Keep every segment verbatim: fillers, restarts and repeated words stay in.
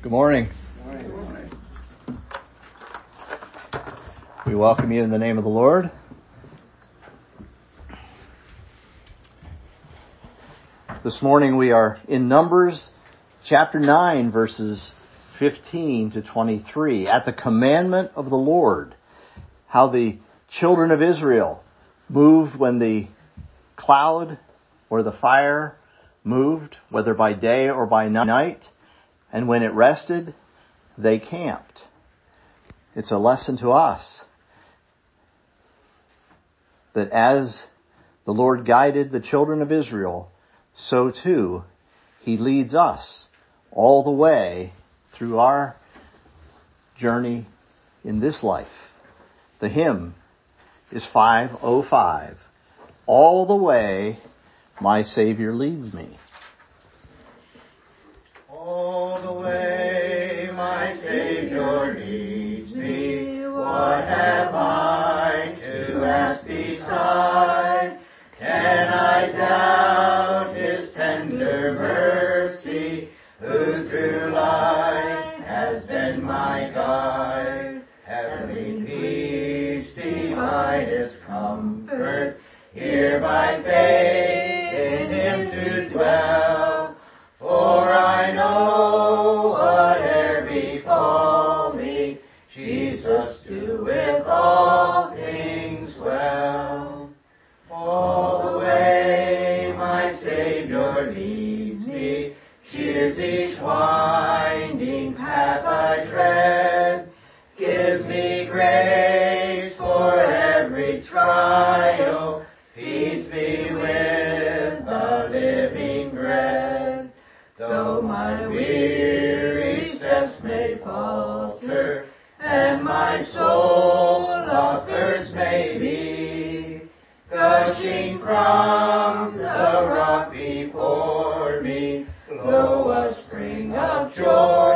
Good morning. Good morning. We welcome you in the name of the Lord. This morning we are in Numbers chapter nine, verses fifteen to twenty-three. At the commandment of the Lord, how the children of Israel moved when the cloud or the fire moved, whether by day or by night. And when it rested, they camped. It's a lesson to us that as the Lord guided the children of Israel, so too He leads us all the way through our journey in this life. The hymn is five oh five. All the way my Savior leads me. All the way my Savior leads me, what have I to ask beside? Can I doubt His tender mercy, who through life has been my guide? Heavenly peace, divinest comfort, here by faith in Him to dwell. For I know whate'er befall me, Jesus doeth all things well. All the way my Savior leads me, cheers each winding path I tread, gives me grace for every trial, feeds me with the living bread. Though my weary steps may falter, and my soul athirst may be, gushing from the rock before me, lo, a spring of joy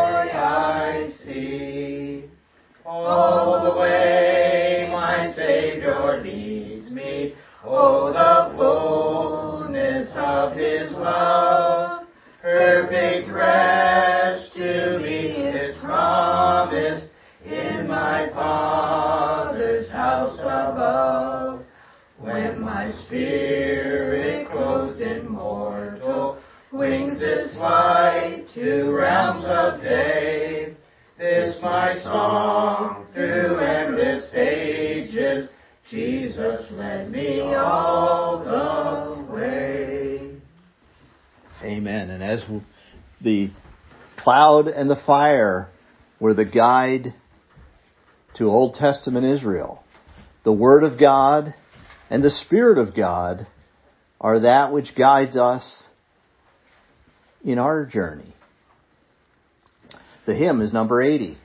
I see. All the way my Savior leads me, oh, the fullness of His love, perfect rest to me is promised in my Father's house above. When my spirit clothed in mortal wings its flight to realms of day, this my song through endless ages, Jesus led me all the way. Amen. And as the cloud and the fire were the guide to Old Testament Israel, the Word of God and the Spirit of God are that which guides us in our journey. The hymn is number eighty.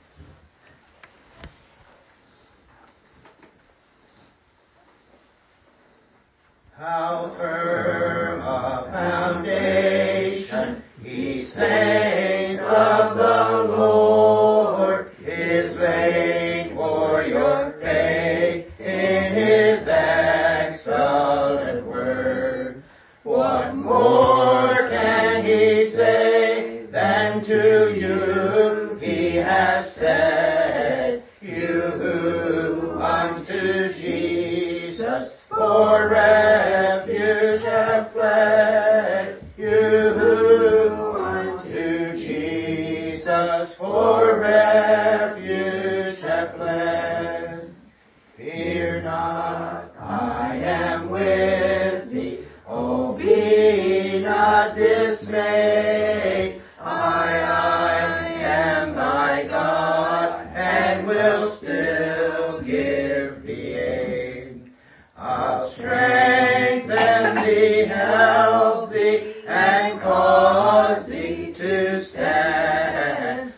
How firm a foundation, ye saints of the Lord, is laid for your faith in His excellent word. What more can He say than to you He has said, you who unto Jesus for refuge have fled, you who unto Jesus for refuge have fled. Fear not, I am with thee, oh, be not dismayed. I, I am thy God, and will still give thee aid. I'll strengthen thee, help thee, and cause thee to stand,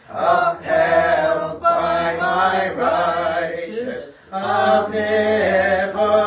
upheld by my righteous omnipotent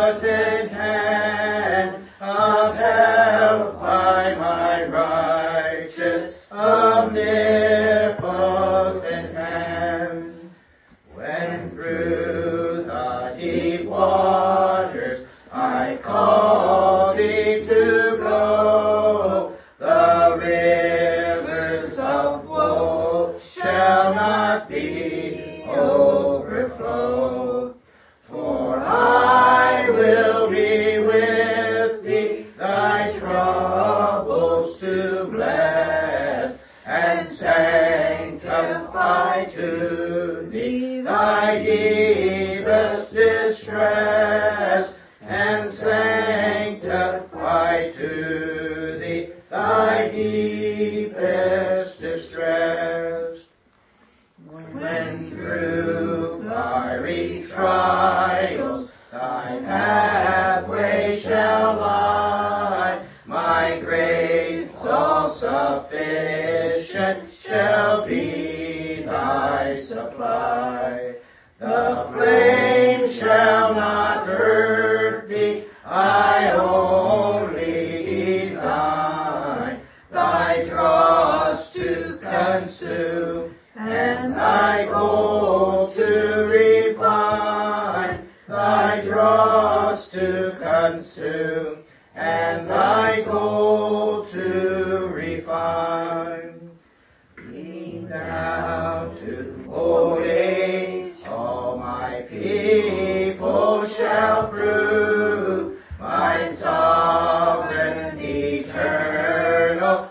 rest, and sanctify to thee thy deepest distress. When through fiery trials thy pathway shall lie, my grace all sufficient shall be thy supply. The flame shall not hurt thee, I only design thy dross to consume, and thy gold to refine, thy dross to consume, and thy gold to refine. Lean down to old age, all my people shall prove my sovereign, eternal,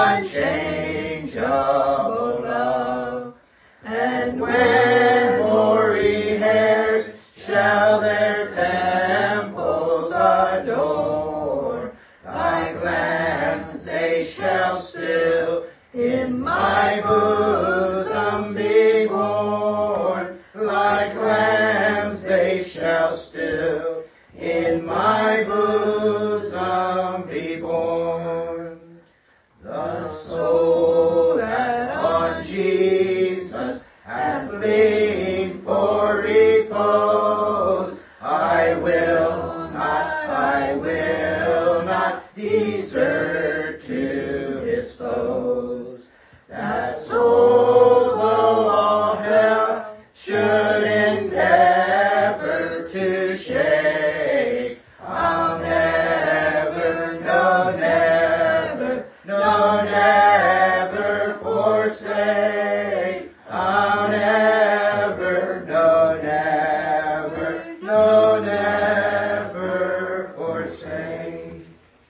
unchangeable love. And when hoary hairs shall their temples adore, like lambs they shall still in my bosom be born, like lambs they shall still in my bosom be born. The soul that on Jesus hath leaned for repose, I will not, I will not desert to his foes. That soul, though all hell should endeavor to shake, I'll never, no, never, no, never forsake. I'll never, no, never, no, never forsake.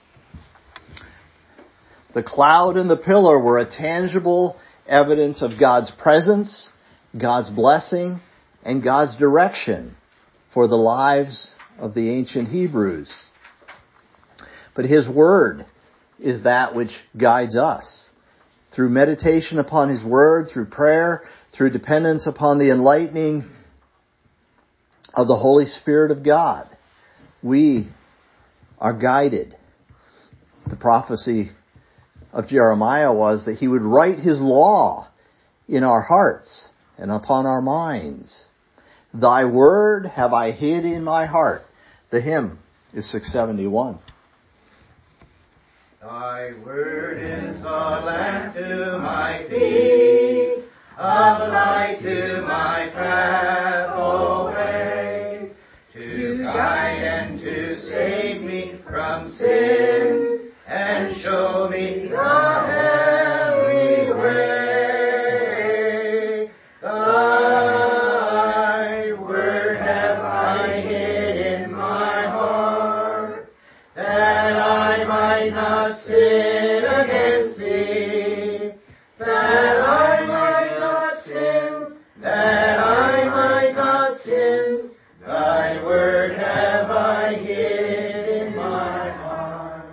The cloud and the pillar were a tangible evidence of God's presence, God's blessing, and God's direction for the lives of the ancient Hebrews. But His Word is that which guides us. Through meditation upon His Word, through prayer, through dependence upon the enlightening of the Holy Spirit of God, we are guided. The prophecy of Jeremiah was that He would write His law in our hearts and upon our minds. Thy word have I hid in my heart. The hymn is six seventy-one. Thy word is a lamp to my feet, a light to my path always, to guide and to save me from sin, and show me the heavenly way. Thy word have I hid in my heart, that I might not sin against thee, that I might not sin, that I might not sin. Thy word have I hid in my heart.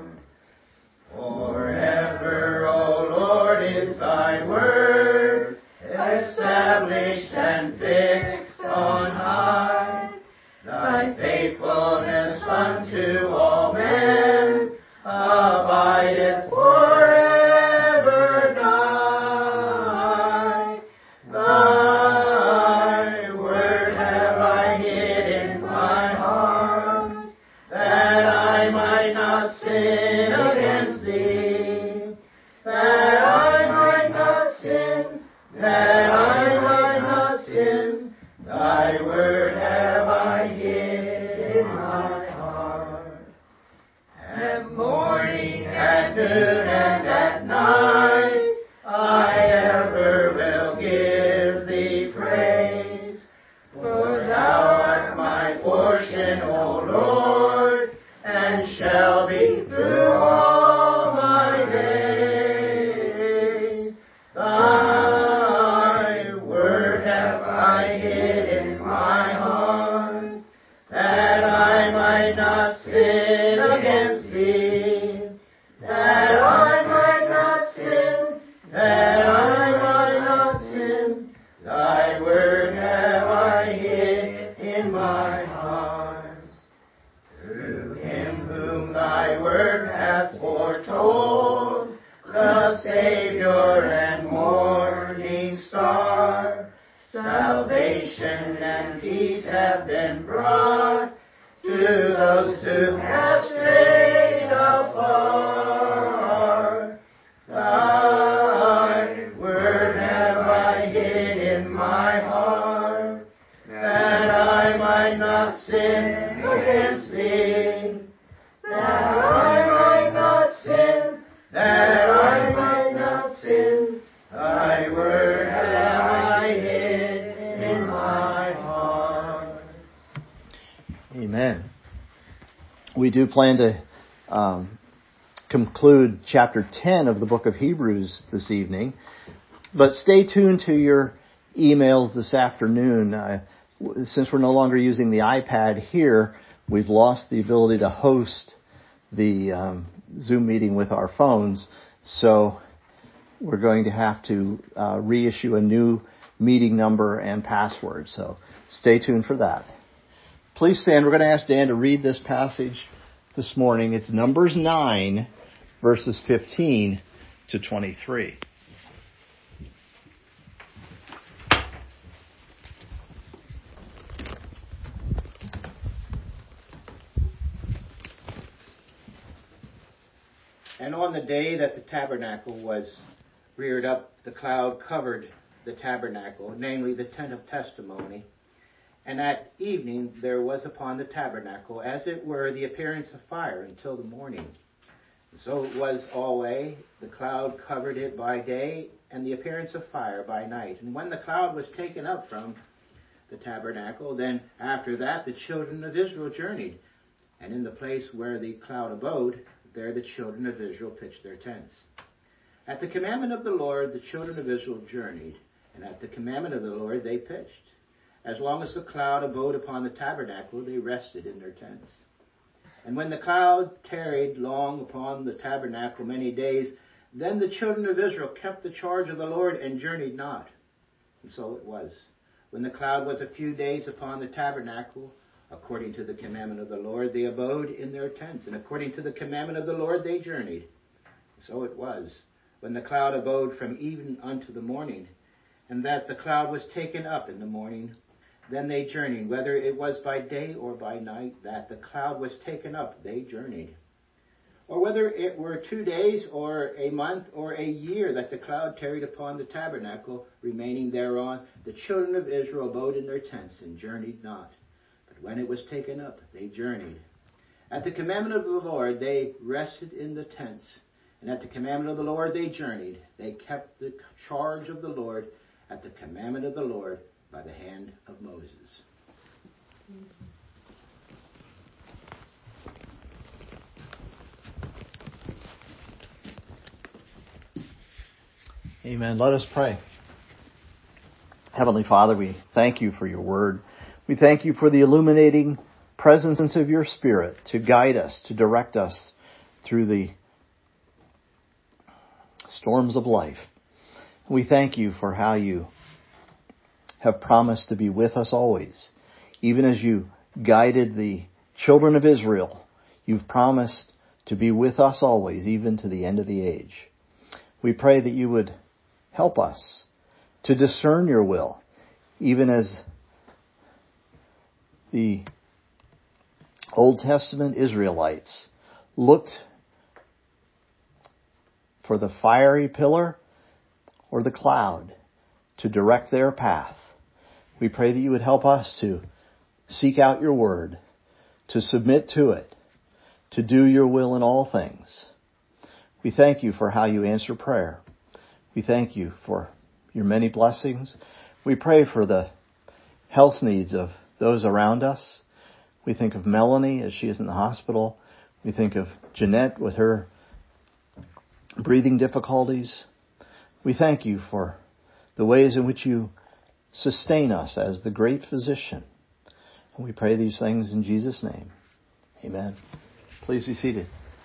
Forever, O Lord, is thy word, established and fixed on high. Thy faithfulness unto all men abideth forever nigh. Thy word have I hid in my heart, that I might not sin against thee, that I might not sin, that I might not sin. Thy word have I hid in my heart. At morning, at noon, and at night, I ever will give thee praise. For thou art my portion, O Lord, and shall be through all my days. Thy word have I hid in my heart, that that I might not sin against thee, that I might not sin, that I might not sin. Thy word have I hid in my heart. Through him whom thy word hath foretold, the Savior and morning star, salvation and peace have been brought to those who have strayed afar. Thy word have I hid in my heart, that I might not sin against thee, that I might not sin, that I might not sin. Thy word have I hid in my heart. Amen. We do plan to um, conclude chapter ten of the book of Hebrews this evening, but stay tuned to your emails this afternoon. Uh, since we're no longer using the iPad here, we've lost the ability to host the um, Zoom meeting with our phones, so we're going to have to uh, reissue a new meeting number and password. So stay tuned for that. Please stand. We're going to ask Dan to read this passage this morning. It's Numbers nine, verses fifteen to twenty-three. And on the day that the tabernacle was reared up, the cloud covered the tabernacle, namely the tent of testimony. And at evening there was upon the tabernacle, as it were, the appearance of fire until the morning. So it was always, the cloud covered it by day, and the appearance of fire by night. And when the cloud was taken up from the tabernacle, then after that the children of Israel journeyed. And in the place where the cloud abode, there the children of Israel pitched their tents. At the commandment of the Lord, the children of Israel journeyed, and at the commandment of the Lord they pitched. As long as the cloud abode upon the tabernacle, they rested in their tents. And when the cloud tarried long upon the tabernacle many days, then the children of Israel kept the charge of the Lord and journeyed not. And so it was. When the cloud was a few days upon the tabernacle, according to the commandment of the Lord, they abode in their tents. And according to the commandment of the Lord, they journeyed. So it was, when the cloud abode from even unto the morning, and that the cloud was taken up in the morning, then they journeyed, whether it was by day or by night, that the cloud was taken up, they journeyed. Or whether it were two days or a month or a year that the cloud tarried upon the tabernacle, remaining thereon, the children of Israel abode in their tents and journeyed not. But when it was taken up, they journeyed. At the commandment of the Lord, they rested in the tents. And at the commandment of the Lord, they journeyed. They kept the charge of the Lord at the commandment of the Lord by the hand of Moses. Amen. Let us pray. Heavenly Father, we thank you for your word. We thank you for the illuminating presence of your Spirit to guide us, to direct us through the storms of life. We thank you for how you have promised to be with us always. Even as you guided the children of Israel, you've promised to be with us always, even to the end of the age. We pray that you would help us to discern your will, even as the Old Testament Israelites looked for the fiery pillar or the cloud to direct their path. We pray that you would help us to seek out your word, to submit to it, to do your will in all things. We thank you for how you answer prayer. We thank you for your many blessings. We pray for the health needs of those around us. We think of Melanie as she is in the hospital. We think of Jeanette with her breathing difficulties. We thank you for the ways in which you sustain us as the great physician. And we pray these things in Jesus' name. Amen. Please be seated.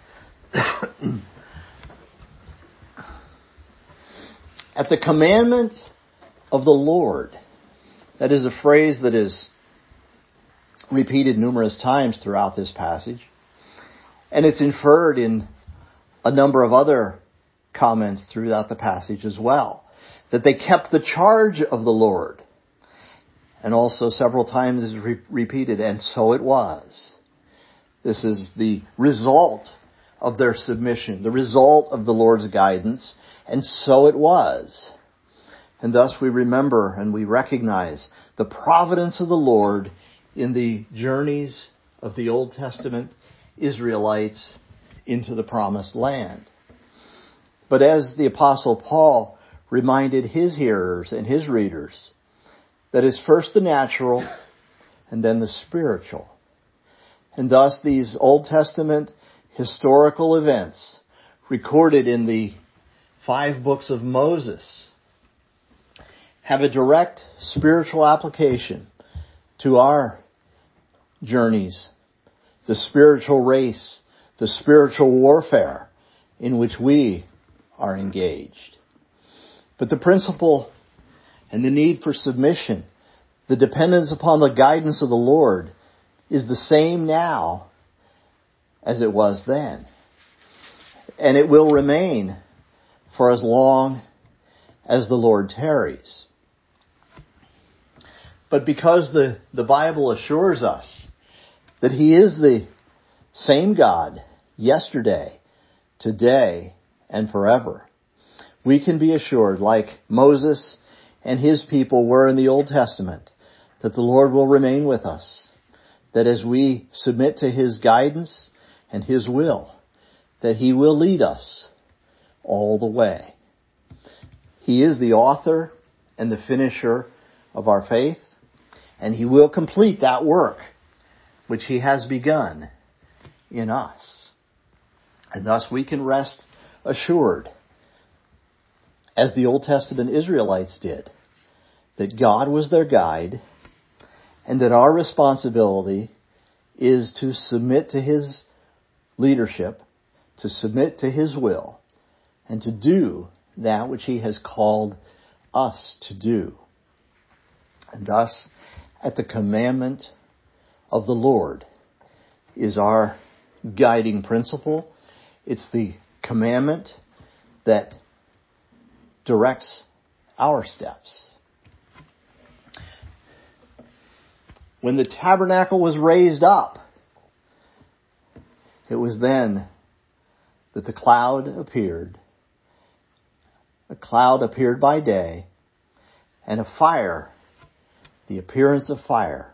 At the commandment of the Lord. That is a phrase that is repeated numerous times throughout this passage. And it's inferred in a number of other comments throughout the passage as well. That they kept the charge of the Lord. And also several times is re- repeated, and so it was. This is the result of their submission, the result of the Lord's guidance, and so it was. And thus we remember and we recognize the providence of the Lord in the journeys of the Old Testament Israelites into the promised land. But as the Apostle Paul reminded his hearers and his readers, that is first the natural and then the spiritual. And thus these Old Testament historical events recorded in the five books of Moses have a direct spiritual application to our journeys, the spiritual race, the spiritual warfare in which we are engaged. But the principle and the need for submission, the dependence upon the guidance of the Lord, is the same now as it was then. And it will remain for as long as the Lord tarries. But because the, the Bible assures us that He is the same God yesterday, today, and forever, we can be assured, like Moses and his people were in the Old Testament, that the Lord will remain with us, that as we submit to His guidance and His will, that He will lead us all the way. He is the author and the finisher of our faith, and He will complete that work which He has begun in us. And thus we can rest assured, as the Old Testament Israelites did, that God was their guide, and that our responsibility is to submit to His leadership, to submit to His will, and to do that which He has called us to do. And thus, at the commandment of the Lord is our guiding principle. It's the commandment that directs our steps. When the tabernacle was raised up, it was then that the cloud appeared. A cloud appeared by day, and a fire, the appearance of fire,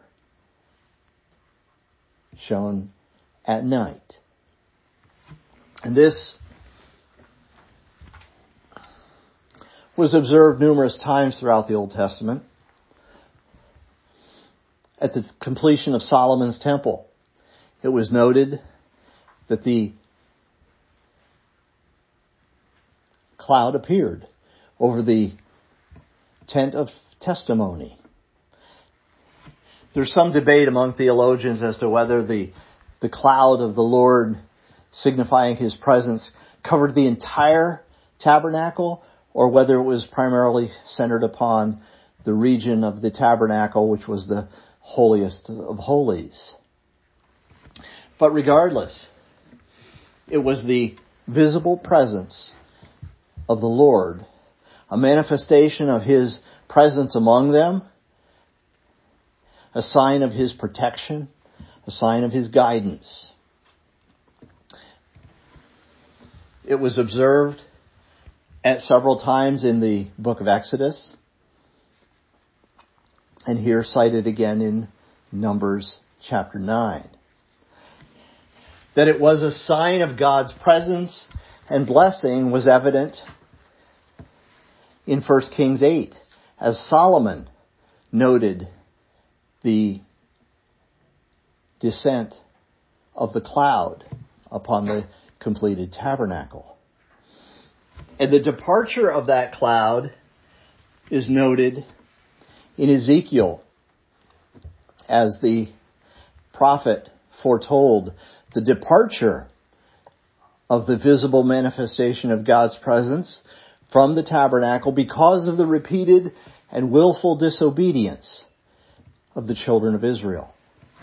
shone at night. And this was observed numerous times throughout the Old Testament. At the completion of Solomon's temple, it was noted that the cloud appeared over the tent of testimony. There's some debate among theologians as to whether the, the cloud of the Lord signifying His presence covered the entire tabernacle, or whether it was primarily centered upon the region of the tabernacle, which was the holiest of holies. But regardless, it was the visible presence of the Lord, a manifestation of His presence among them, a sign of His protection, a sign of His guidance. It was observed at several times in the book of Exodus, and here cited again in Numbers chapter nine. That it was a sign of God's presence and blessing was evident in First Kings eight, as Solomon noted the descent of the cloud upon the completed tabernacle. And the departure of that cloud is noted in Ezekiel as the prophet foretold the departure of the visible manifestation of God's presence from the tabernacle because of the repeated and willful disobedience of the children of Israel.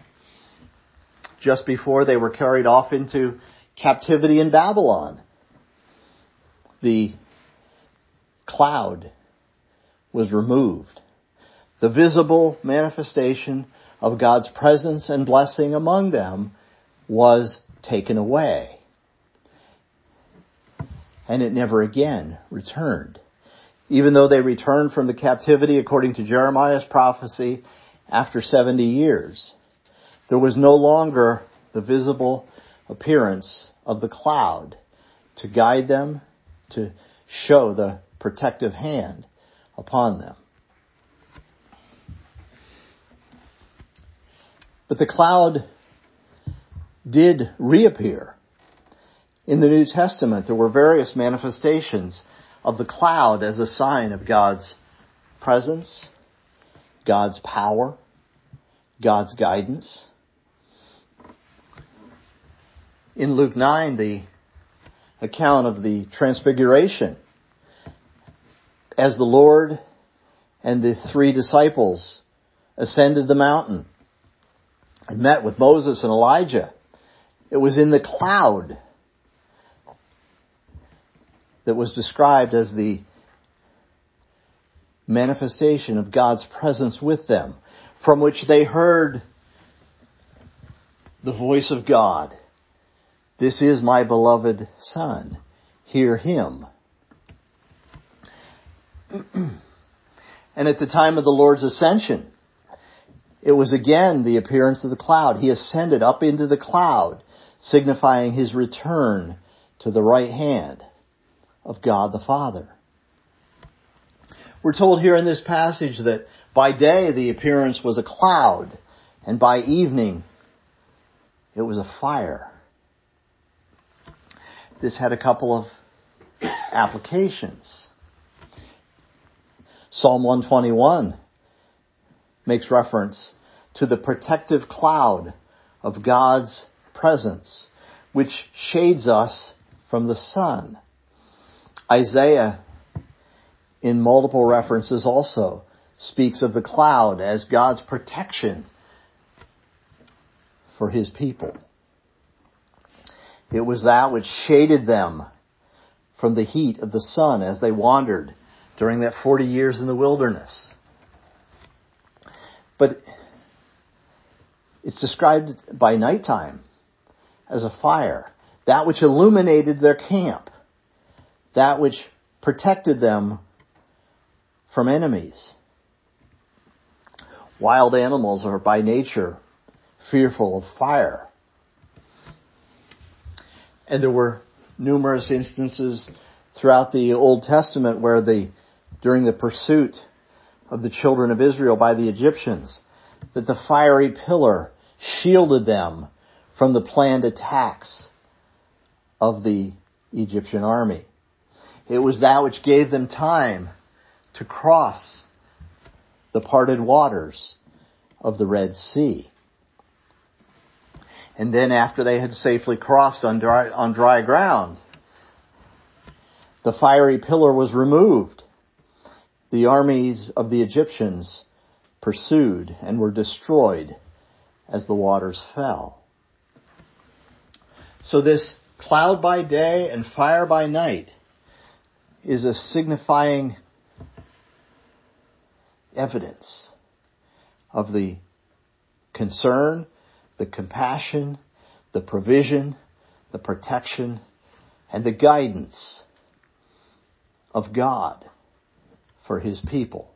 Just before they were carried off into captivity in Babylon, the cloud was removed. The visible manifestation of God's presence and blessing among them was taken away. And it never again returned. Even though they returned from the captivity according to Jeremiah's prophecy after seventy years, there was no longer the visible appearance of the cloud to guide them, to show the protective hand upon them. But the cloud did reappear. In the New Testament, there were various manifestations of the cloud as a sign of God's presence, God's power, God's guidance. In Luke nine, the account of the Transfiguration, as the Lord and the three disciples ascended the mountain and met with Moses and Elijah, it was in the cloud that was described as the manifestation of God's presence with them, from which they heard the voice of God. This is my beloved Son. Hear him. And at the time of the Lord's ascension, it was again the appearance of the cloud. He ascended up into the cloud, signifying his return to the right hand of God the Father. We're told here in this passage that by day the appearance was a cloud, and by evening it was a fire. This had a couple of applications. Psalm one twenty-one makes reference to the protective cloud of God's presence, which shades us from the sun. Isaiah, in multiple references also, speaks of the cloud as God's protection for his people. It was that which shaded them from the heat of the sun as they wandered during that forty years in the wilderness. But it's described by nighttime as a fire, that which illuminated their camp, that which protected them from enemies. Wild animals are by nature fearful of fire. And there were numerous instances throughout the Old Testament where the, during the pursuit of the children of Israel by the Egyptians, that the fiery pillar shielded them from the planned attacks of the Egyptian army. It was that which gave them time to cross the parted waters of the Red Sea. And then after they had safely crossed on dry, on dry ground, the fiery pillar was removed. The armies of the Egyptians pursued and were destroyed as the waters fell. So this cloud by day and fire by night is a signifying evidence of the concern, the compassion, the provision, the protection, and the guidance of God for his people.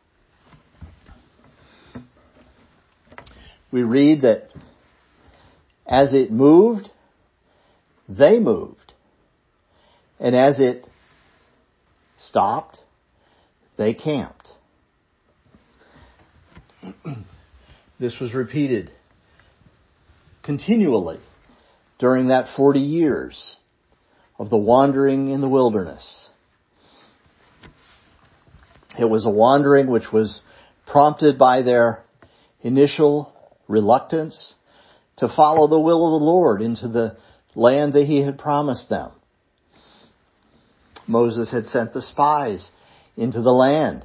We read that as it moved, they moved. And as it stopped, they camped. This was repeated continually during that forty years of the wandering in the wilderness. It was a wandering which was prompted by their initial reluctance to follow the will of the Lord into the land that he had promised them. Moses had sent the spies into the land.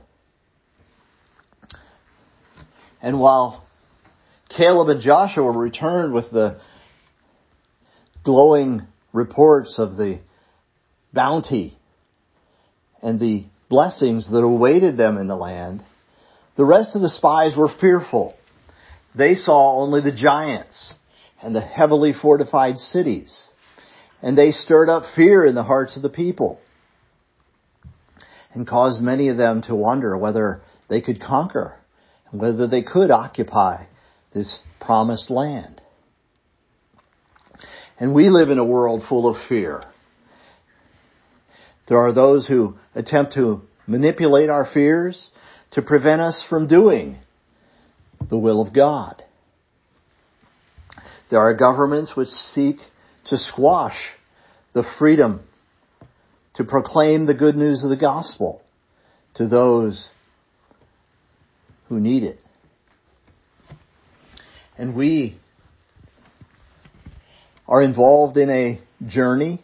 And while Caleb and Joshua returned with the glowing reports of the bounty and the blessings that awaited them in the land, the rest of the spies were fearful. They saw only the giants and the heavily fortified cities, and they stirred up fear in the hearts of the people and caused many of them to wonder whether they could conquer and whether they could occupy this promised land. And we live in a world full of fear. There are those who attempt to manipulate our fears to prevent us from doing the will of God. There are governments which seek to squash the freedom to proclaim the good news of the gospel to those who need it. And we are involved in a journey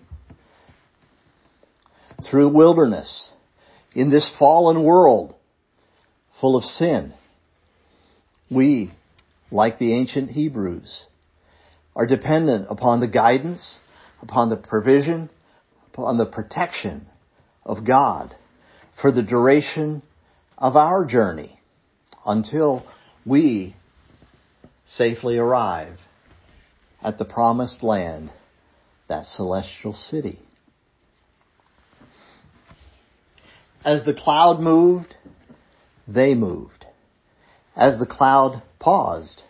through wilderness in this fallen world full of sin. We, like the ancient Hebrews, are dependent upon the guidance, upon the provision, upon the protection of God for the duration of our journey until we safely arrive at the promised land, that celestial city. As the cloud moved, they moved. As the cloud paused,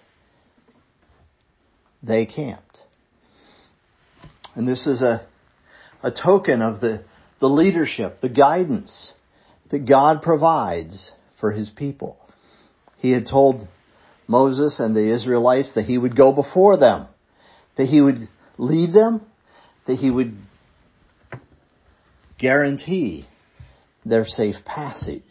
they camped. And this is a, a token of the, the leadership, the guidance that God provides for his people. He had told Moses and the Israelites that he would go before them, that he would lead them, that he would guarantee their safe passage.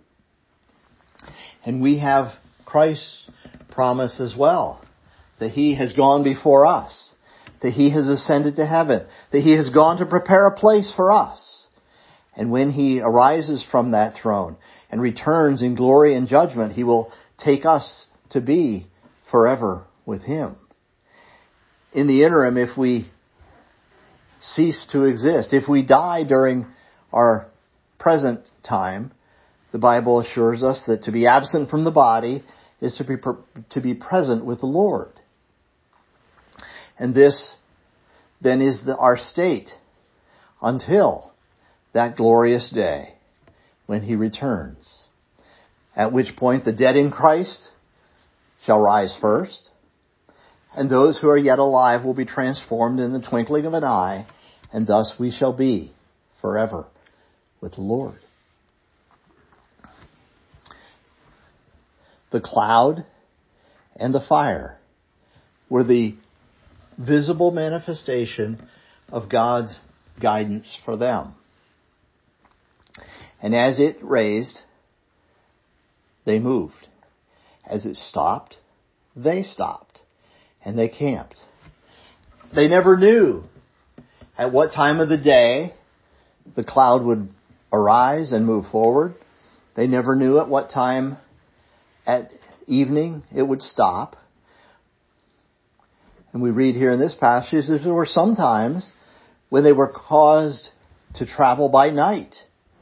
And we have Christ's promise as well, that he has gone before us, that he has ascended to heaven, that he has gone to prepare a place for us. And when he arises from that throne and returns in glory and judgment, he will take us to be forever with him. In the interim, if we cease to exist, if we die during our present time, the Bible assures us that to be absent from the body is to be to be present with the Lord. And this then is the, our state until that glorious day when he returns, at which point the dead in Christ shall rise first, and those who are yet alive will be transformed in the twinkling of an eye, and thus we shall be forever with the Lord. The cloud and the fire were the visible manifestation of God's guidance for them. And as it raised, they moved. As it stopped, they stopped. And they camped. They never knew at what time of the day the cloud would arise and move forward. They never knew at what time at evening it would stop. And we read here in this passage that there were some times when they were caused to travel by night.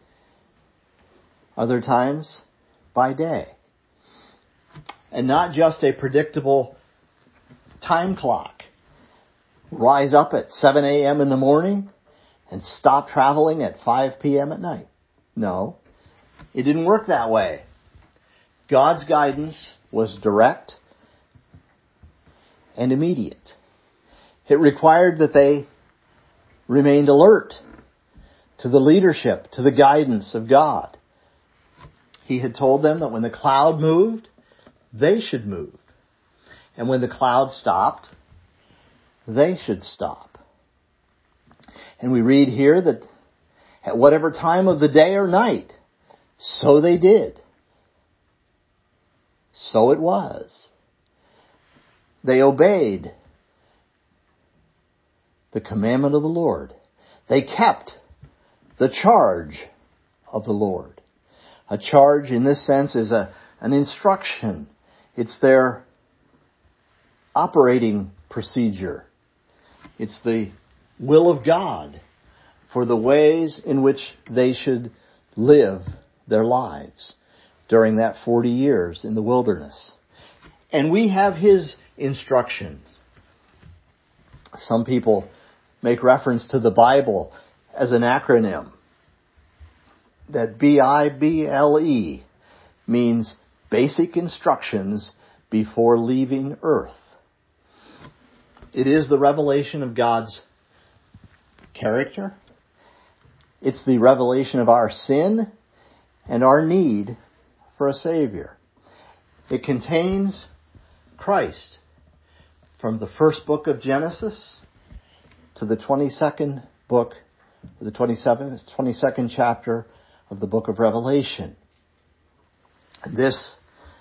Other times by day. And not just a predictable time clock. Rise up at seven a.m. in the morning and stop traveling at five p.m. at night. No, it didn't work that way. God's guidance was direct and immediate. It required that they remained alert to the leadership, to the guidance of God. He had told them that when the cloud moved, they should move. And when the cloud stopped, they should stop. And we read here that at whatever time of the day or night, so they did. So it was. They obeyed the commandment of the Lord. They kept the charge of the Lord. A charge in this sense is a, an instruction. It's their operating procedure. It's the will of God for the ways in which they should live their lives during that forty years in the wilderness. And we have His instructions. Some people make reference to the Bible as an acronym. That B I B L E means basic instructions before leaving earth. It is the revelation of God's character. It's the revelation of our sin and our need for a Savior. It contains Christ from the first book of Genesis to the twenty-second book, the twenty-seventh, twenty-second chapter of the book of Revelation. This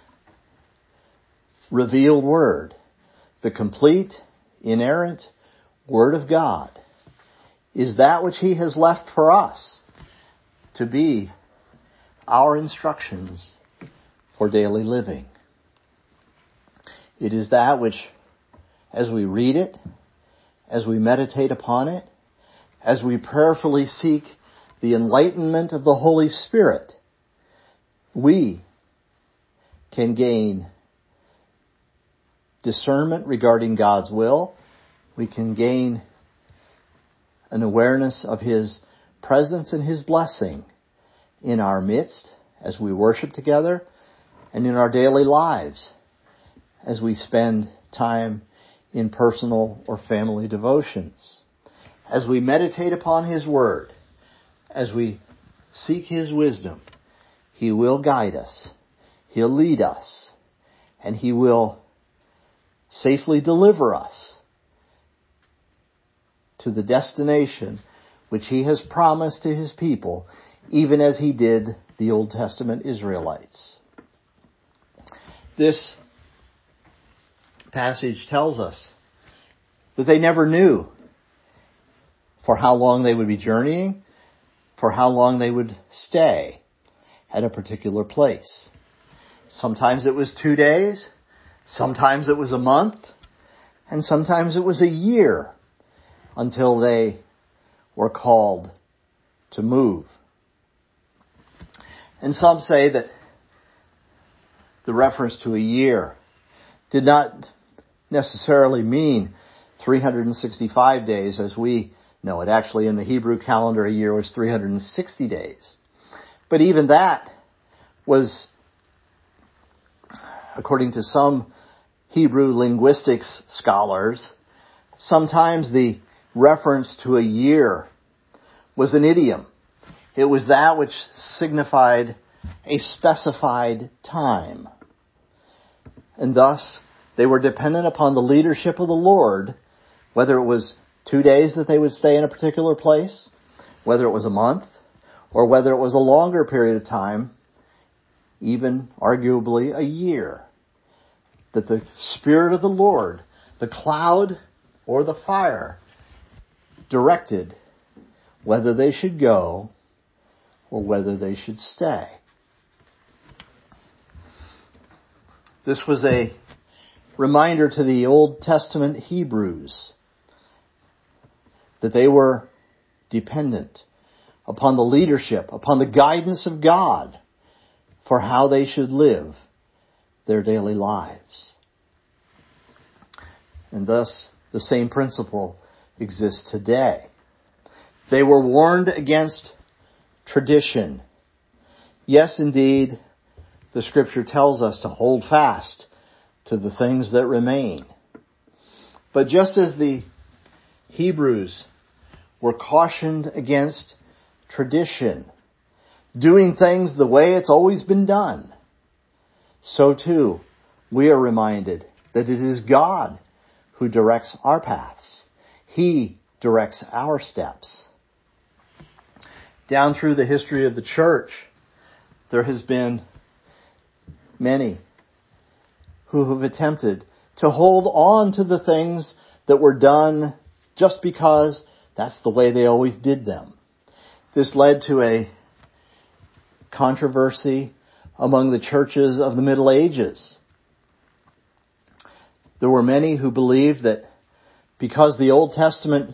revealed word, the complete, inerrant Word of God, is that which He has left for us to be our instructions for daily living. It is that which, as we read it, as we meditate upon it, as we prayerfully seek the enlightenment of the Holy Spirit, we can gain discernment regarding God's will. We can gain an awareness of His presence and His blessing in our midst as we worship together and in our daily lives as we spend time in personal or family devotions. As we meditate upon His Word, as we seek His wisdom, He will guide us, He'll lead us, and He will safely deliver us to the destination which He has promised to His people, even as He did the Old Testament Israelites. This passage tells us that they never knew for how long they would be journeying, for how long they would stay at a particular place. Sometimes it was two days, sometimes it was a month, and sometimes it was a year until they were called to move. And some say that the reference to a year did not necessarily mean three hundred sixty-five days as we know it. Actually, in the Hebrew calendar, a year was three hundred sixty days. But even that was, according to some Hebrew linguistics scholars, sometimes the reference to a year was an idiom. It was that which signified a specified time. And thus, they were dependent upon the leadership of the Lord, whether it was two days that they would stay in a particular place, whether it was a month, or whether it was a longer period of time, even arguably a year. That the Spirit of the Lord, the cloud or the fire, directed whether they should go or whether they should stay. This was a reminder to the Old Testament Hebrews that they were dependent upon the leadership, upon the guidance of God for how they should live their daily lives. And thus, the same principle exists today. They were warned against tradition. Yes, indeed, the Scripture tells us to hold fast to the things that remain. But just as the Hebrews were cautioned against tradition, doing things the way it's always been done, so too we are reminded that it is God who directs our paths. He directs our steps. Down through the history of the church, there has been many who have attempted to hold on to the things that were done just because that's the way they always did them. This led to a controversy among the churches of the Middle Ages. There were many who believed that because the Old Testament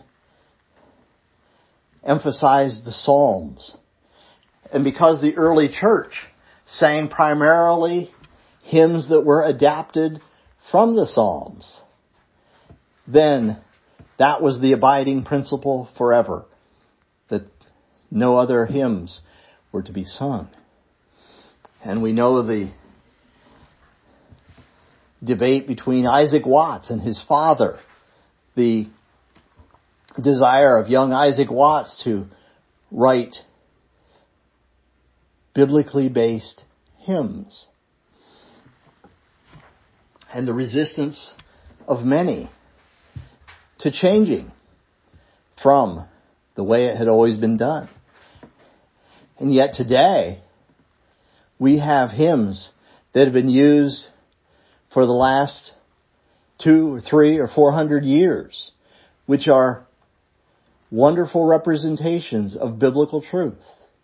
emphasized the Psalms, and because the early church sang primarily hymns that were adapted from the Psalms, then that was the abiding principle forever, that no other hymns were to be sung. And we know the debate between Isaac Watts and his father, the desire of young Isaac Watts to write biblically based hymns, and the resistance of many to changing from the way it had always been done. And yet today, we have hymns that have been used for the last two or three or four hundred years, which are wonderful representations of biblical truth.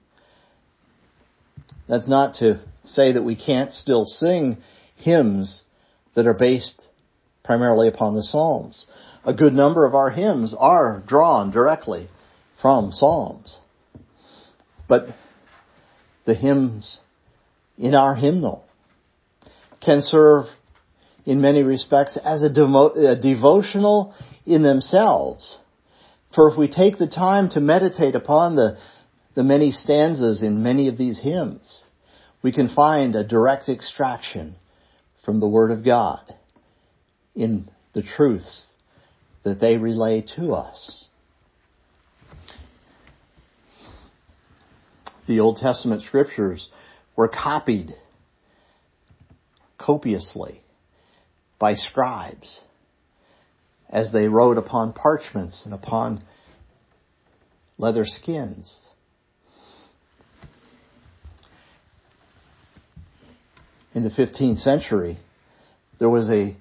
That's not to say that we can't still sing hymns that are based primarily upon the Psalms. A good number of our hymns are drawn directly from Psalms. But the hymns in our hymnal can serve in many respects as a, devo- a devotional in themselves. For if we take the time to meditate upon the, the many stanzas in many of these hymns, we can find a direct extraction from the Word of God in the truths that they relay to us. The Old Testament scriptures were copied copiously by scribes as they wrote upon parchments and upon leather skins. In the fifteenth century, there was a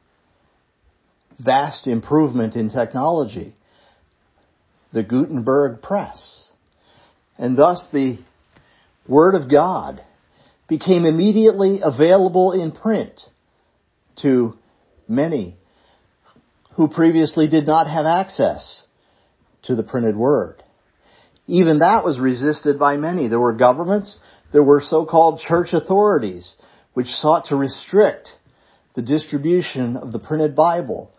vast improvement in technology, the Gutenberg press. And thus the Word of God became immediately available in print to many who previously did not have access to the printed Word. Even that was resisted by many. There were governments, there were so-called church authorities, which sought to restrict the distribution of the printed Bible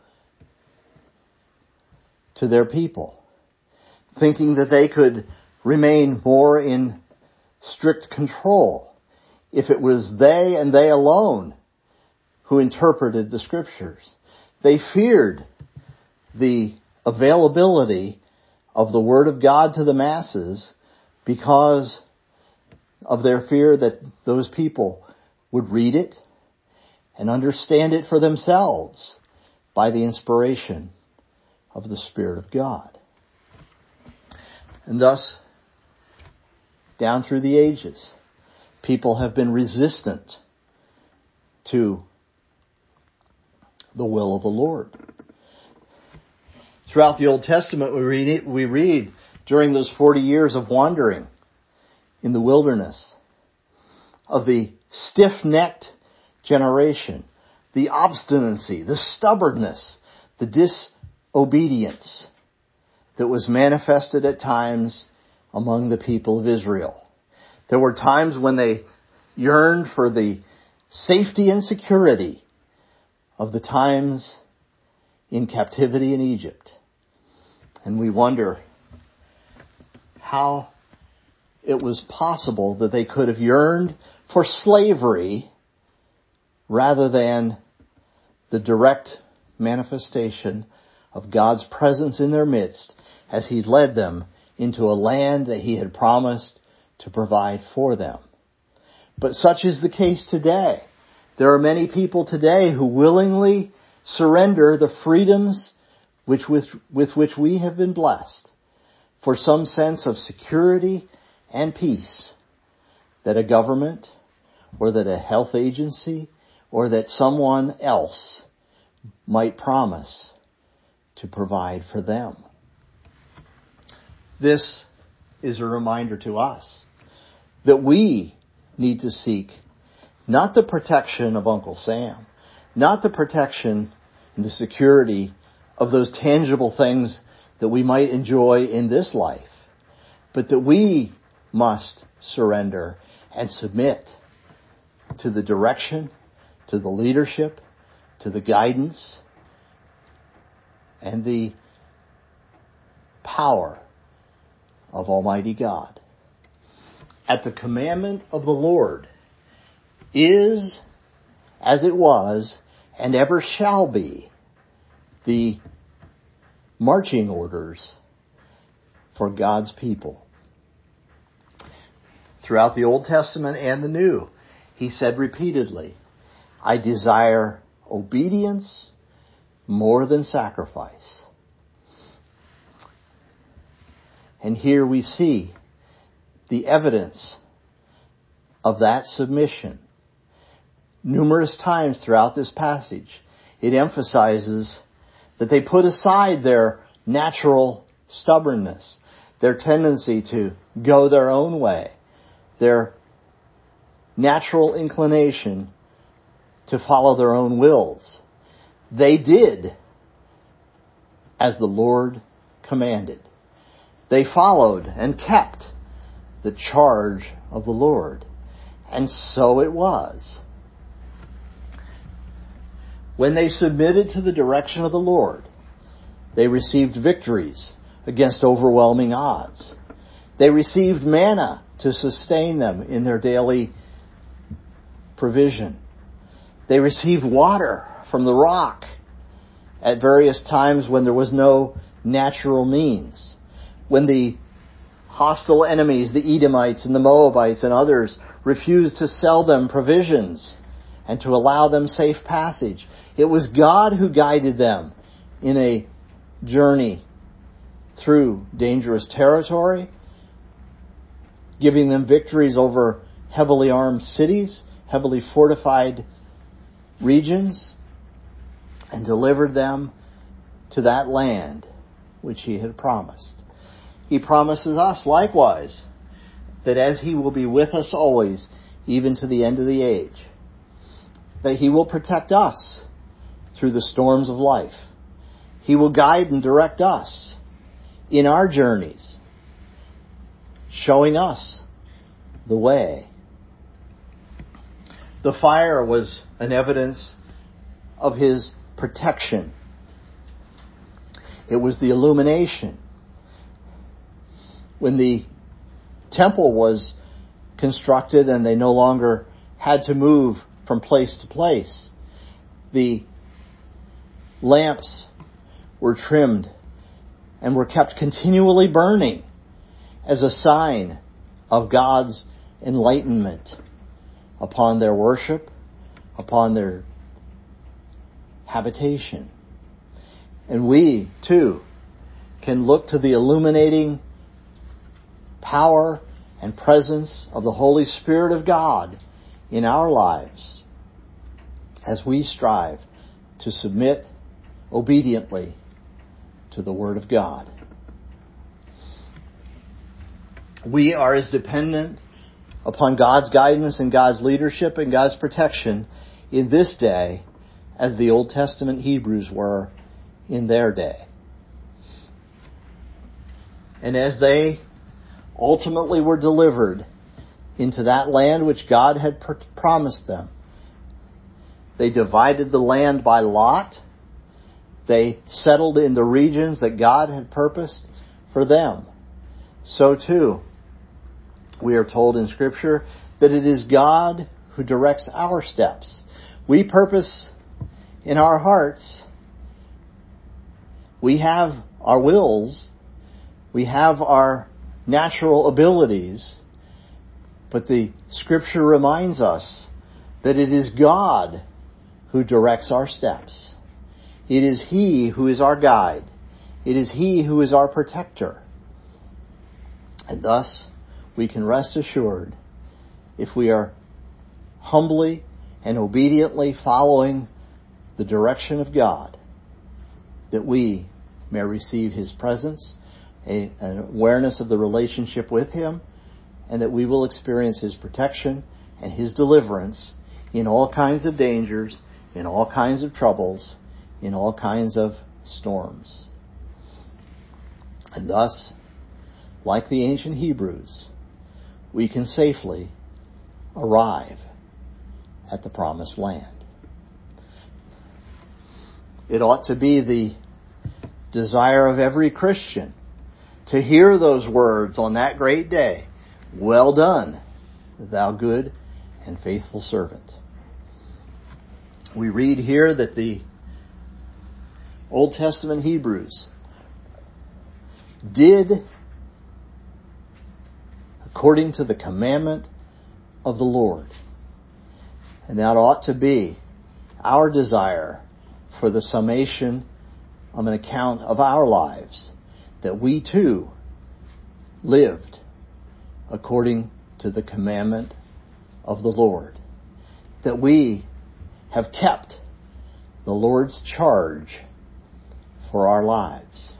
to their people, thinking that they could remain more in strict control if it was they and they alone who interpreted the Scriptures. They feared the availability of the Word of God to the masses because of their fear that those people would read it and understand it for themselves by the inspiration of the Spirit of God. And thus, down through the ages, people have been resistant to the will of the Lord. Throughout the Old Testament, we read, it, we read during those forty years of wandering in the wilderness of the stiff-necked generation, the obstinacy, the stubbornness, the disobedience that was manifested at times among the people of Israel. There were times when they yearned for the safety and security of the times in captivity in Egypt. And we wonder how it was possible that they could have yearned for slavery rather than the direct manifestation of God's presence in their midst as He led them into a land that He had promised to provide for them. But such is the case today. There are many people today who willingly surrender the freedoms which with, with which we have been blessed for some sense of security and peace that a government or that a health agency or that someone else might promise to provide for them. This is a reminder to us that we need to seek not the protection of Uncle Sam, not the protection and the security of those tangible things that we might enjoy in this life, but that we must surrender and submit to the direction, to the leadership, to the guidance, and the power of Almighty God. At the commandment of the Lord is, as it was, and ever shall be, the marching orders for God's people. Throughout the Old Testament and the New, he said repeatedly, I desire obedience more than sacrifice. And here we see the evidence of that submission. Numerous times throughout this passage, it emphasizes that they put aside their natural stubbornness, their tendency to go their own way, their natural inclination to follow their own wills. They did as the Lord commanded. They followed and kept the charge of the Lord. And so it was. When they submitted to the direction of the Lord, they received victories against overwhelming odds. They received manna to sustain them in their daily provision. They received water from the rock at various times when there was no natural means. When the hostile enemies, the Edomites and the Moabites and others, refused to sell them provisions and to allow them safe passage, it was God who guided them in a journey through dangerous territory, giving them victories over heavily armed cities, heavily fortified regions, and delivered them to that land which he had promised. He promises us likewise that as he will be with us always, even to the end of the age, that he will protect us through the storms of life. He will guide and direct us in our journeys, showing us the way. The fire was an evidence of his protection. It was the illumination. When the temple was constructed and they no longer had to move from place to place, the lamps were trimmed and were kept continually burning as a sign of God's enlightenment upon their worship, upon their habitation. And we, too, can look to the illuminating power and presence of the Holy Spirit of God in our lives as we strive to submit obediently to the Word of God. We are as dependent upon God's guidance and God's leadership and God's protection in this day as the Old Testament Hebrews were in their day. And as they ultimately were delivered into that land which God had pr- promised them, they divided the land by lot. They settled in the regions that God had purposed for them. So too, we are told in Scripture that it is God who directs our steps. We purpose in our hearts. We have our wills. We have our natural abilities. But the Scripture reminds us that it is God who directs our steps. It is He who is our guide. It is He who is our protector. And thus, we can rest assured, if we are humbly and obediently following the direction of God, that we may receive His presence, a, an awareness of the relationship with Him, and that we will experience His protection and His deliverance in all kinds of dangers, in all kinds of troubles, in all kinds of storms. And thus, like the ancient Hebrews, we can safely arrive at the promised land. It ought to be the desire of every Christian to hear those words on that great day, "Well done, thou good and faithful servant." We read here that the Old Testament Hebrews did according to the commandment of the Lord. And that ought to be our desire for the summation of an account of our lives, that we too lived according to the commandment of the Lord, that we have kept the Lord's charge for our lives.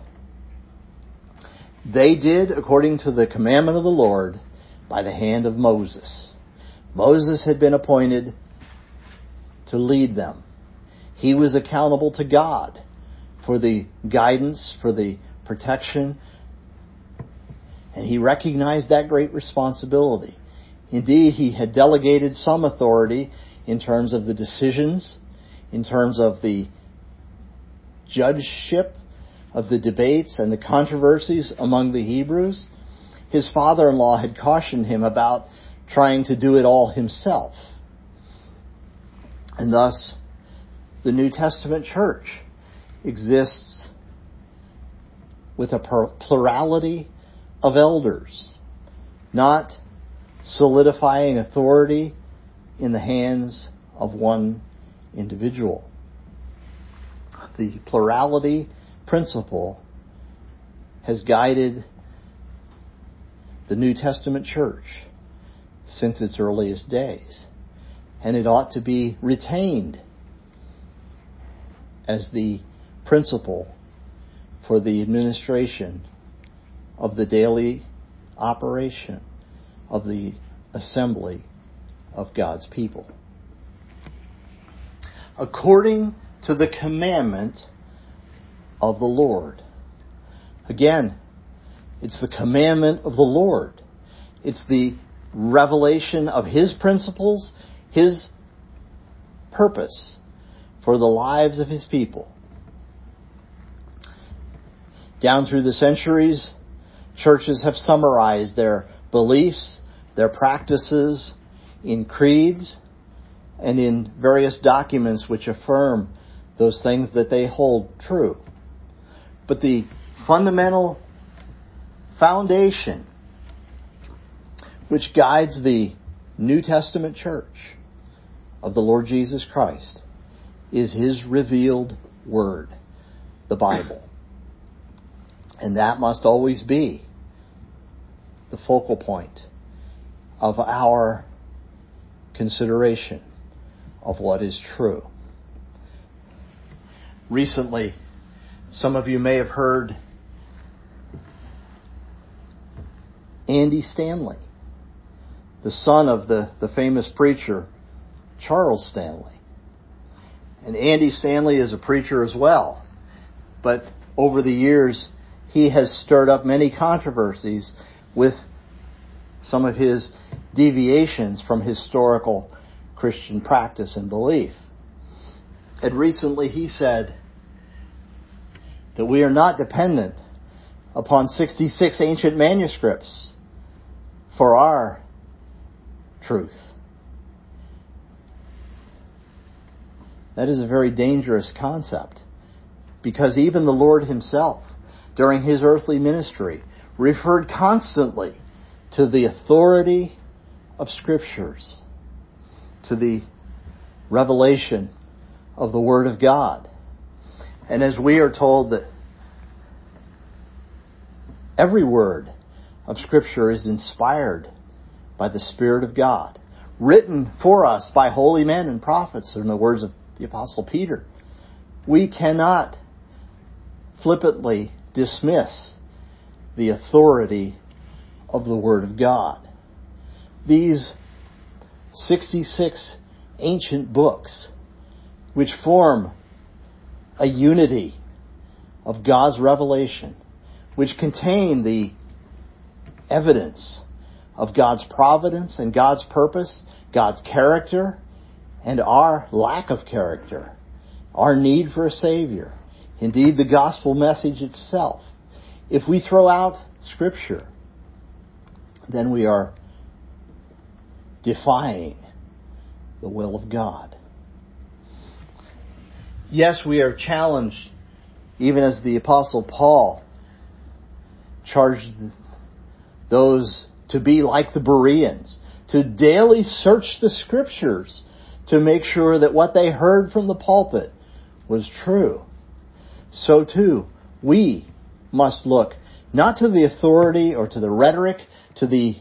They did according to the commandment of the Lord by the hand of Moses. Moses had been appointed to lead them. He was accountable to God for the guidance, for the protection, and he recognized that great responsibility. Indeed, he had delegated some authority in terms of the decisions, in terms of the judgeship of the debates and the controversies among the Hebrews. His father-in-law had cautioned him about trying to do it all himself. And thus, the New Testament church exists with a plurality of elders, not solidifying authority in the hands of one individual. The plurality principle has guided the New Testament church since its earliest days, and it ought to be retained as the principle for the administration of the daily operation of the assembly of God's people. According to the commandment of the Lord. Again, it's the commandment of the Lord. It's the revelation of His principles, His purpose for the lives of His people. Down through the centuries, churches have summarized their beliefs, their practices in creeds and in various documents which affirm those things that they hold true. But the fundamental foundation which guides the New Testament church of the Lord Jesus Christ is His revealed Word, the Bible. And that must always be the focal point of our consideration of what is true. Recently, some of you may have heard Andy Stanley, the son of the, the famous preacher Charles Stanley. And Andy Stanley is a preacher as well. But over the years, he has stirred up many controversies with some of his deviations from historical Christian practice and belief. And recently he said that we are not dependent upon sixty-six ancient manuscripts for our truth. That is a very dangerous concept, because even the Lord Himself, during His earthly ministry, referred constantly to the authority of Scriptures, to the revelation of the Word of God. And as we are told that every word of Scripture is inspired by the Spirit of God, written for us by holy men and prophets, in the words of the Apostle Peter, we cannot flippantly dismiss the authority of the Word of God. These sixty-six ancient books, which form a unity of God's revelation, which contain the evidence of God's providence and God's purpose, God's character, and our lack of character, our need for a Savior, indeed the gospel message itself. If we throw out Scripture, then we are defying the will of God. Yes, we are challenged, even as the Apostle Paul charged those to be like the Bereans, to daily search the Scriptures to make sure that what they heard from the pulpit was true. So too, we must look not to the authority or to the rhetoric, to the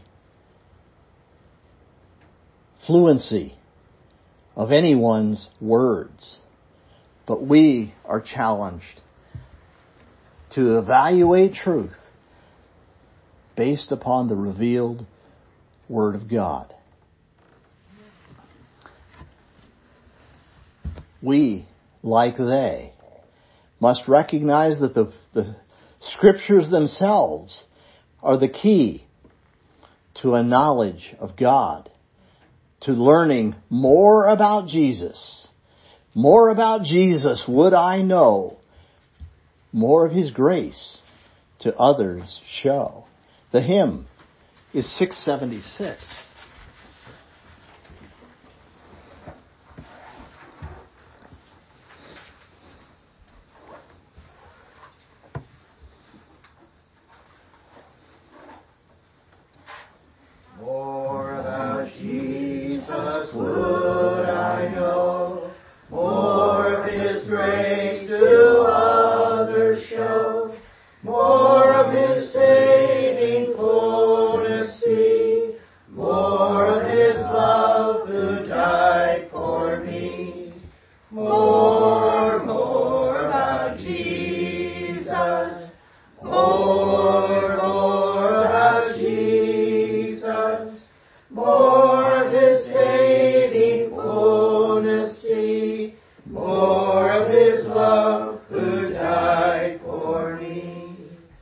fluency of anyone's words, but we are challenged to evaluate truth based upon the revealed Word of God. We, like they, must recognize that the, the Scriptures themselves are the key to a knowledge of God, to learning more about Jesus. More about Jesus would I know, more of His grace to others show. The hymn is six seventy-six. More about Jesus would I know, more of His grace to others show, more of His saving fullness see, more of His love who died for me. More, more about Jesus, more, more about Jesus, more of His saving fullness see, more of His love who died for me.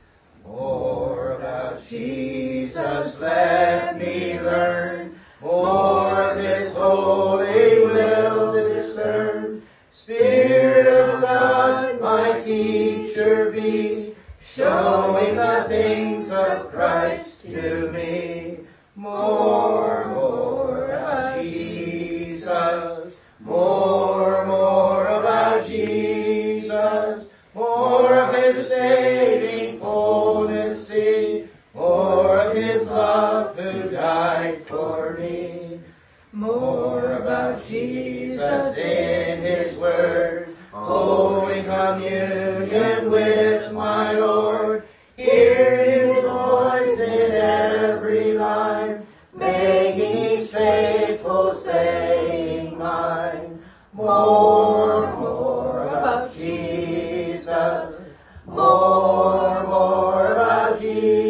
More about Jesus let me learn, more of His holy will discern. Spirit of God, my teacher be, showing the things of Christ to me. More, more about Jesus, more, more about Jesus, more of His saving fullness see, more of His love who died for me. More about Jesus in His Word, holy communion with my Lord, hearing His voice in every line, making each faithful saying mine. More, more about Jesus, more, more about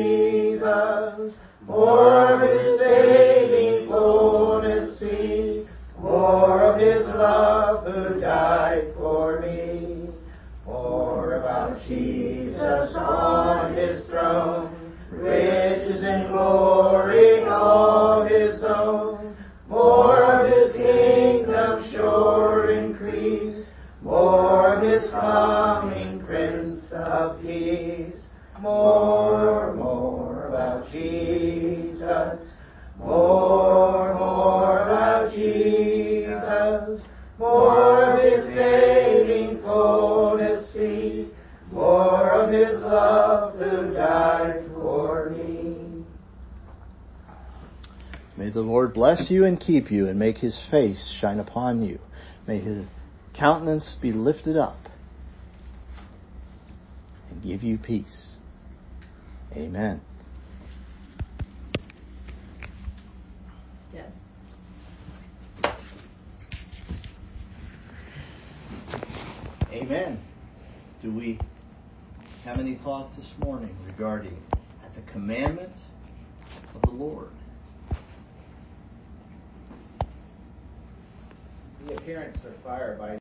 Jesus, more of His saving fullness see, more of His love who died for me. More about Jesus on His throne, riches and glory all His own, more of His kingdom sure increase, more of His coming Prince of Peace. More, more about Jesus, more, more about Jesus, more of His saving fullness see, more of His love who died for me. May the Lord bless you and keep you and make His face shine upon you. May His countenance be lifted up and give you peace. Amen. Yes. Amen. Do we have any thoughts this morning regarding at the commandment of the Lord? The appearance of fire by